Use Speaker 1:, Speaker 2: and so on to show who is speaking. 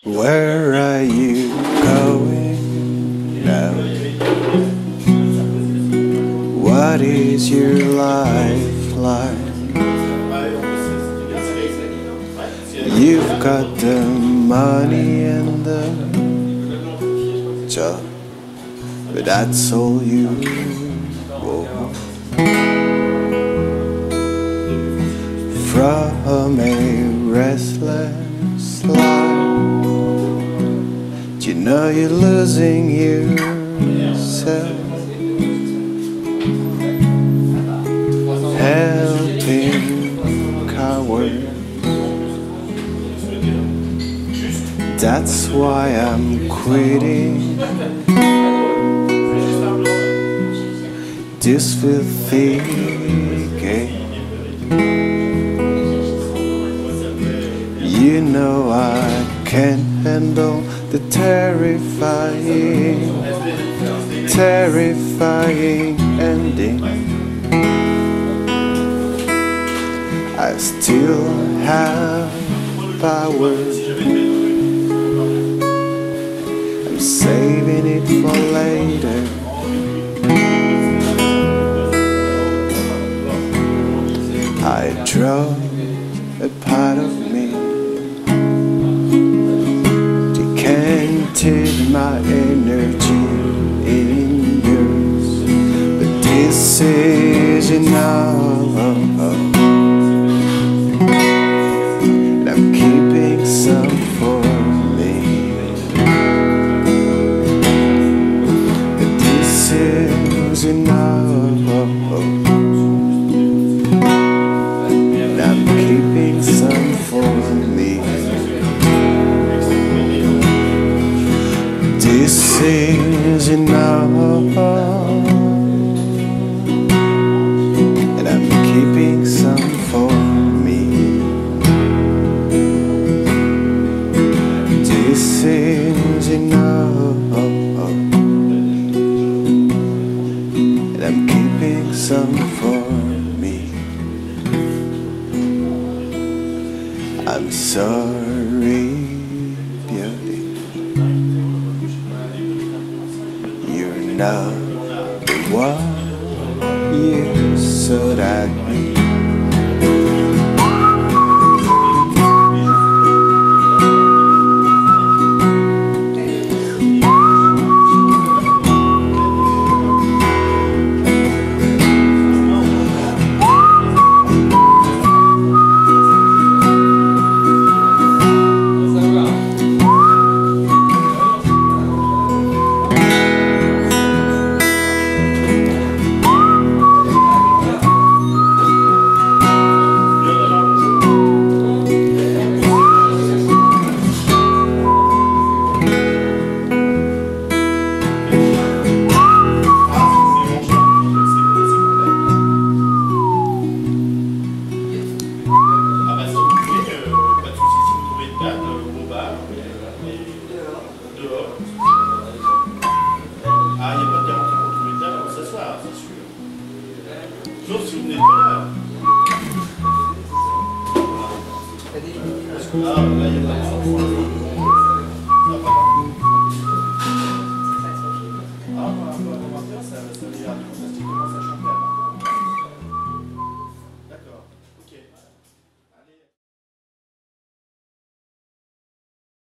Speaker 1: Where are you going now? What is your life like? You've got the money and the job, but that's all you want. From a restless life, you know you're losing yourself. Helping coward, that's why I'm quitting this filthy game. You know I can't handle the terrifying ending. I still have power. I'm saving it for later. I draw a part of me, decanted my energy in yours, but this is enough. And I'm keeping some for me, but this is enough. And I'm keeping some for me. This is enough, and I'm keeping some for me. This is enough, and I'm keeping some for me. I'm sorry, beauty, you're not the one you should have been.
Speaker 2: Ah, il n'y a pas de garantie pour trouver le table pour s'asseoir, c'est sûr. Sauf si vous n'êtes pas là. Ah, là, il n'y a pas de